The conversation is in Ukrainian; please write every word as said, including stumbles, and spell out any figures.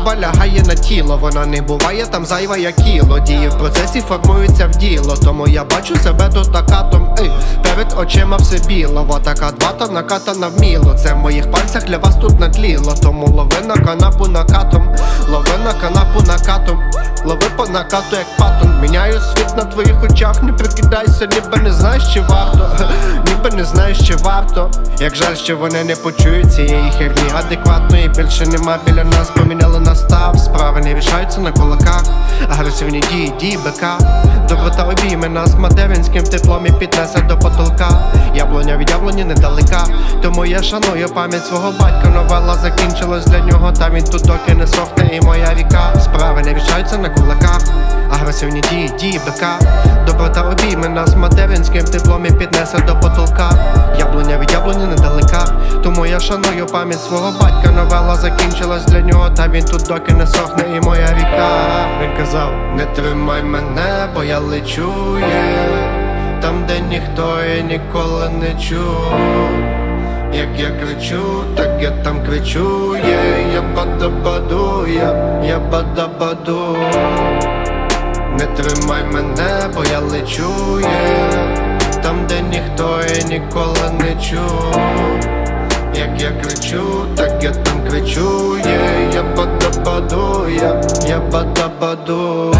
фарба лягає на тіло, вона не буває там зайва, як кіло. Дії в процесі формуються в діло, тому я бачу себе тут накатом. Ей, перед очима все біло, вот така двата накатана вміло. Це в моїх пальцях для вас тут натліло, тому лови на канапу накатом, лови на канапу накатом, лови по накату як патон. Міняю світ на твоїх очах, не прикидайся, ніби не знаєш, чи варто, ніби не знаєш, чи варто. Як жаль, що вони не почують цієї херні адекватної. Більше нема біля нас, поміняли настав. Справи не рішаються на кулаках, агресивні дії, дії бика. Доброта обійме нас материнським теплом і піднесе до потолка. Яблуня від яблуні недалека, тому я шаную пам'ять свого батька. Новела закінчилась для нього, та він тут доки не сохне і моя ріка. Справи не рішаються на кулаках, агресивні дії, дії бика. Доброта обійме нас материнським теплом і піднесе до потолка. Яблуня від яблуні недалека, тому я шаную пам'ять свого батька. Новела закінчилась для нього, та він тут доки не сохне і моя ріка. Він казав: не тримай мене, бо я лечу, yeah. Там, де ніхто і ніколи не чув. Як я кричу, так я там кричу, yeah. Я бада-баду, я, я бада-баду. Не тримай мене, бо я лечу, yeah. Там, де ніхто і ніколи не чув. Як я кричу, так я там кричу, yeah. Я бада-баду, я, я бада-баду.